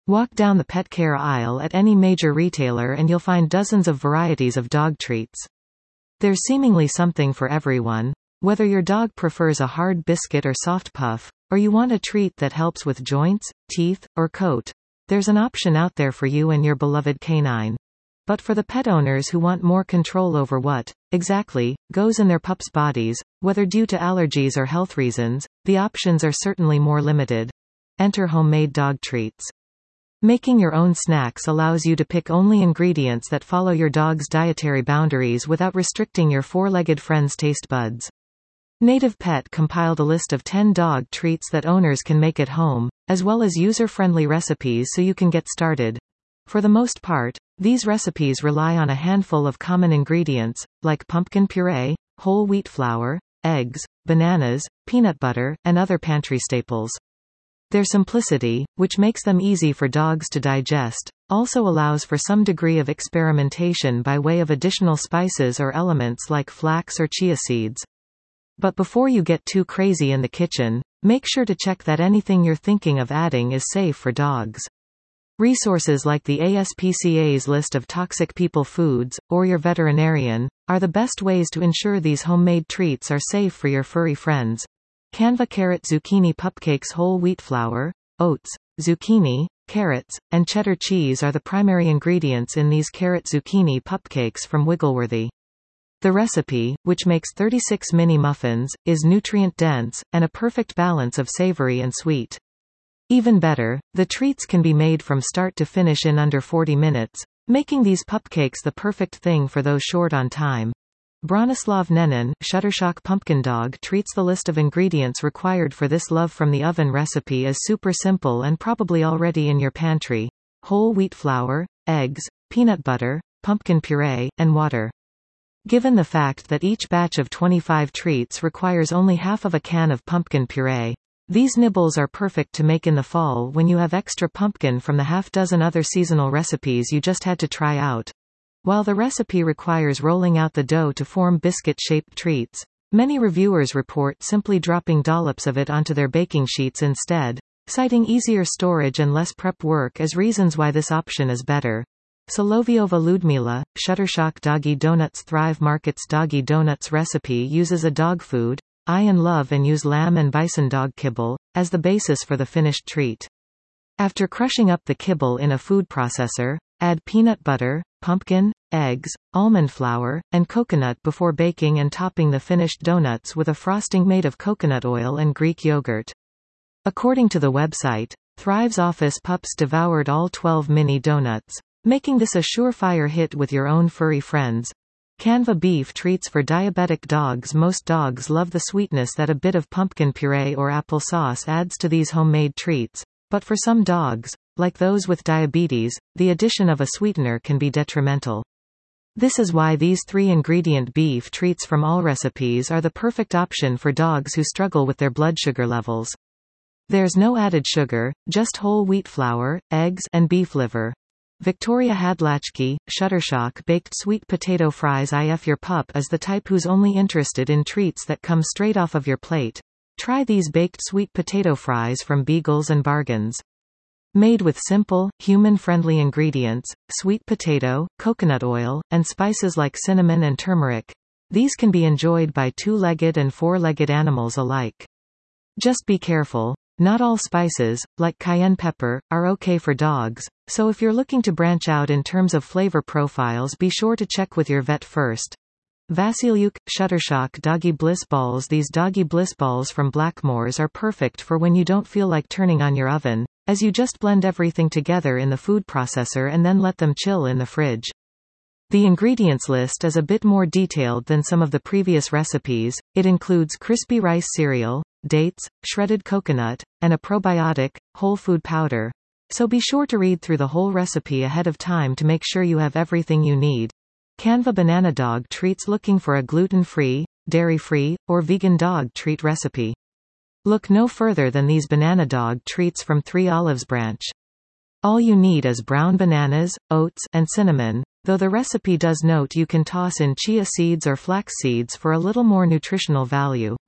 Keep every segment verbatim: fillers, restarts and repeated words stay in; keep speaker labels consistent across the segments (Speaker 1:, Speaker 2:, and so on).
Speaker 1: Walk down the pet care aisle at any major retailer and you'll find dozens of varieties of dog treats. There's seemingly something for everyone. Whether your dog prefers a hard biscuit or soft puff, or you want a treat that helps with joints, teeth, or coat, there's an option out there for you and your beloved canine. But for the pet owners who want more control over what, exactly, goes in their pups' bodies, whether due to allergies or health reasons, the options are certainly more limited. Enter homemade dog treats. Making your own snacks allows you to pick only ingredients that follow your dog's dietary boundaries without restricting your four-legged friend's taste buds. Native Pet compiled a list of ten dog treats that owners can make at home, as well as user-friendly recipes so you can get started. For the most part, these recipes rely on a handful of common ingredients, like pumpkin puree, whole wheat flour, eggs, bananas, peanut butter, and other pantry staples. Their simplicity, which makes them easy for dogs to digest, also allows for some degree of experimentation by way of additional spices or elements like flax or chia seeds. But before you get too crazy in the kitchen, make sure to check that anything you're thinking of adding is safe for dogs. Resources like the A S P C A's list of toxic people foods, or your veterinarian, are the best ways to ensure these homemade treats are safe for your furry friends. Canva Carrot Zucchini Pupcakes. Whole wheat flour, oats, zucchini, carrots, and cheddar cheese are the primary ingredients in these carrot zucchini pupcakes from Wiggleworthy. The recipe, which makes thirty-six mini muffins, is nutrient-dense, and a perfect balance of savory and sweet. Even better, the treats can be made from start to finish in under forty minutes, making these pupcakes the perfect thing for those short on time. Bronislav Nenin, Shuttershock Pumpkin Dog Treats. The list of ingredients required for this love from the oven recipe is super simple and probably already in your pantry. Whole wheat flour, eggs, peanut butter, pumpkin puree, and water. Given the fact that each batch of twenty-five treats requires only half of a can of pumpkin puree, these nibbles are perfect to make in the fall when you have extra pumpkin from the half dozen other seasonal recipes you just had to try out. While the recipe requires rolling out the dough to form biscuit-shaped treats, many reviewers report simply dropping dollops of it onto their baking sheets instead, citing easier storage and less prep work as reasons why this option is better. Solovyova Ludmila, Shuttershock Doggy Donuts. Thrive Market's Doggy Donuts recipe uses a dog food, I and Love and use lamb and bison dog kibble, as the basis for the finished treat. After crushing up the kibble in a food processor, add peanut butter, pumpkin, eggs, almond flour, and coconut before baking and topping the finished donuts with a frosting made of coconut oil and Greek yogurt. According to the website, Thrive's office pups devoured all twelve mini donuts, making this a surefire hit with your own furry friends. Canva Beef Treats for diabetic dogs. Most dogs love the sweetness that a bit of pumpkin puree or applesauce adds to these homemade treats, but for some dogs, like those with diabetes, the addition of a sweetener can be detrimental. This is why these three-ingredient beef treats from all recipes are the perfect option for dogs who struggle with their blood sugar levels. There's no added sugar, just whole wheat flour, eggs, and beef liver. Victoria Hadlachki, Shuttershock Baked Sweet Potato Fries. If your pup is the type who's only interested in treats that come straight off of your plate, try these baked sweet potato fries from Beagles and Bargains. Made with simple, human-friendly ingredients, sweet potato, coconut oil, and spices like cinnamon and turmeric, these can be enjoyed by two-legged and four-legged animals alike. Just be careful. Not all spices, like cayenne pepper, are okay for dogs, so if you're looking to branch out in terms of flavor profiles, be sure to check with your vet first. Vasilyuk, Shuttershock Doggy Bliss Balls. These Doggy Bliss Balls from Blackmores are perfect for when you don't feel like turning on your oven, as you just blend everything together in the food processor and then let them chill in the fridge. The ingredients list is a bit more detailed than some of the previous recipes. It includes crispy rice cereal, dates, shredded coconut, and a probiotic, whole food powder. So be sure to read through the whole recipe ahead of time to make sure you have everything you need. Canva Banana Dog Treats. Looking for a gluten-free, dairy-free, or vegan dog treat recipe? Look no further than these banana dog treats from Three Olives Branch. All you need is brown bananas, oats, and cinnamon, though the recipe does note you can toss in chia seeds or flax seeds for a little more nutritional value.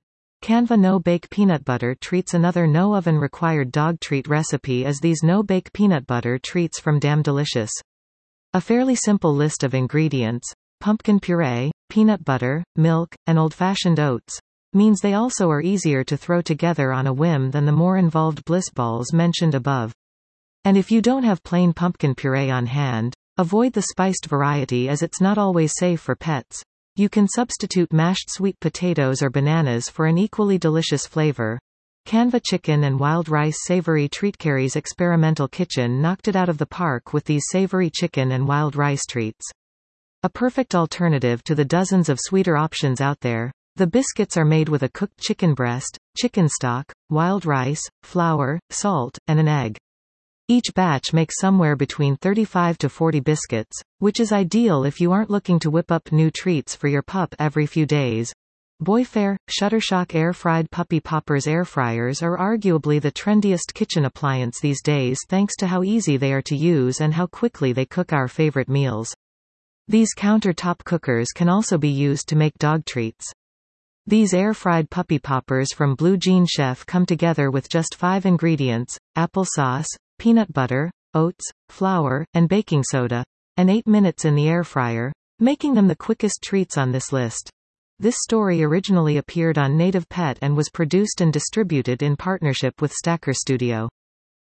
Speaker 1: Canva no-bake peanut butter treats. Another no-oven required dog treat recipe is these no-bake peanut butter treats from Damn Delicious. A fairly simple list of ingredients, pumpkin puree, peanut butter, milk, and old-fashioned oats, means they also are easier to throw together on a whim than the more involved bliss balls mentioned above. And if you don't have plain pumpkin puree on hand, avoid the spiced variety as it's not always safe for pets. You can substitute mashed sweet potatoes or bananas for an equally delicious flavor. Canva chicken and wild rice savory treat. Carrie's experimental kitchen knocked it out of the park with these savory chicken and wild rice treats. A perfect alternative to the dozens of sweeter options out there. The biscuits are made with a cooked chicken breast, chicken stock, wild rice, flour, salt, and an egg. Each batch makes somewhere between thirty-five to forty biscuits, which is ideal if you aren't looking to whip up new treats for your pup every few days. Boyfair, Shuttershock air-fried puppy poppers. Air fryers are arguably the trendiest kitchen appliance these days thanks to how easy they are to use and how quickly they cook our favorite meals. These countertop cookers can also be used to make dog treats. These air-fried puppy poppers from Blue Jean Chef come together with just five ingredients: applesauce, peanut butter, oats, flour, and baking soda, and eight minutes in the air fryer, making them the quickest treats on this list. This story originally appeared on Native Pet and was produced and distributed in partnership with Stacker Studio.